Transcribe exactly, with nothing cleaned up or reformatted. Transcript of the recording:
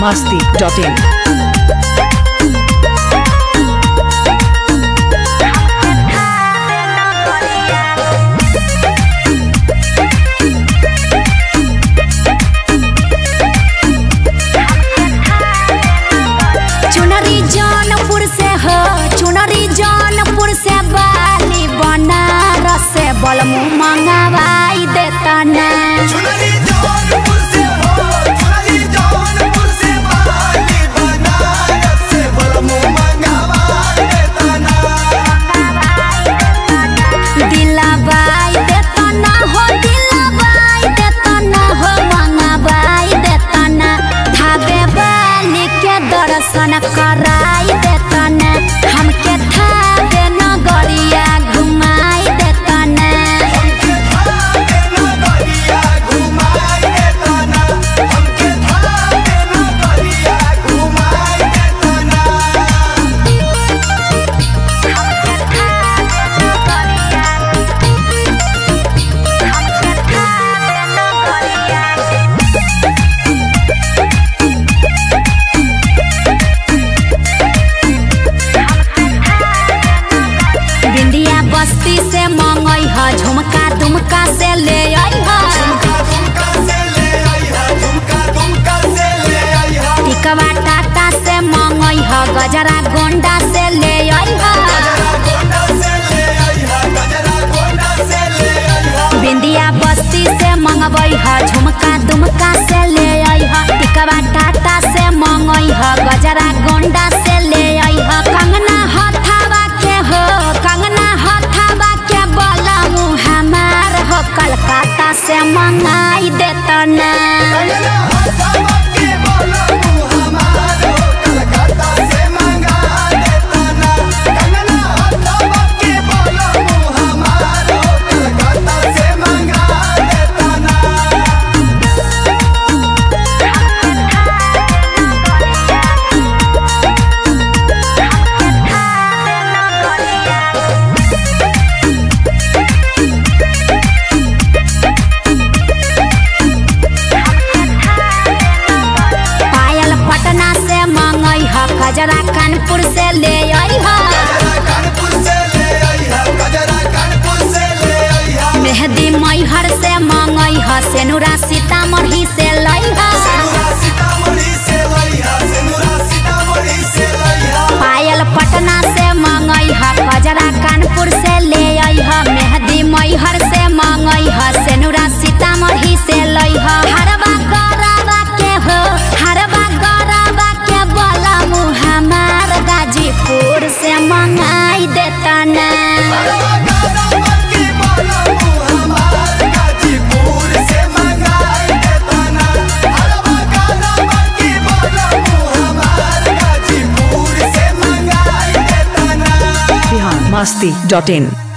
masti dot in. चुनरी जौनपुर से हो, चुनरी जौनपुर से बाली बनारस से बलमु मंगवाई देता ना। चुनरी जौनपुर से हो, चुनरी जौनपुर से बाली बनारस से बलमु मंगवाई देता ना। दिलवाई देता ना हो, दिलवाई देता ना हो, मंगवाई देता ना। धागे बाली के दर्शन कराई देता ना, हमके धागे नगरिया घुमाई देता ना। हमके धागे नगरिया घुमाई देता ना, हमके धागे नगरिया घुमाई देता ना। बिंदिया बस्ती से मंगई ह, झुमका दुमका से ले आई ह। झुमका दुमका से ले आई हा, झुमका दुमका से ले आई हा। टिकवा टाटा से मंगई ह, गजरा गोंडा से ले आई ह। गजरा गोंडा से ले आई हा, गजरा गोंडा से ले आई हा। बिंदिया बस्ती से मंगवई ह, झुमका दुमका से ले आई ह। टिकवा टाटा से मंगई ह, गजरा गोंडा से ले आई ह। कंगना हथावा के हो, कंगना हथावा के बलमु हमार हो, कलकत्ता से मंगाई देता ना। कंगना हथवा के बलमु हमार हो, कलकत्ता से मंगा देता ना। कंगना हथवा के बलमु हमार हो, कलकत्ता से मंगा देता ना। पायल पटना से मंगई ह, गजरा कानपुर से ले आई ह। गजरा कानपुर से ले आई हा, गजरा कानपुर से ले आई हा। मेहंदी मैहर से मंगई ह, सेनुरा सीतामढ़ी से लई ह। सेनुरा सीतामढ़ी से लाई हा, सेनुरा सीतामढ़ी से लाई हा। पायल पटना से मंगई ह, गजरा कानपुर से ले आई ह। मेहंदी मैहर से मंगई ह, सेनुरा सीतामढ़ी से लई ह। हरवा गौरवा के हो, हरवा गौरवा के बलमु हमार गाजीपुर से मंगाई देता ना। हरवा गौरवा के बलमु हमार गाजीपुर से मंगाई देता ना। हरवा गौरवा के बलमु हमार गाजीपुर से मंगाई देता ना। Bihan masti dot in.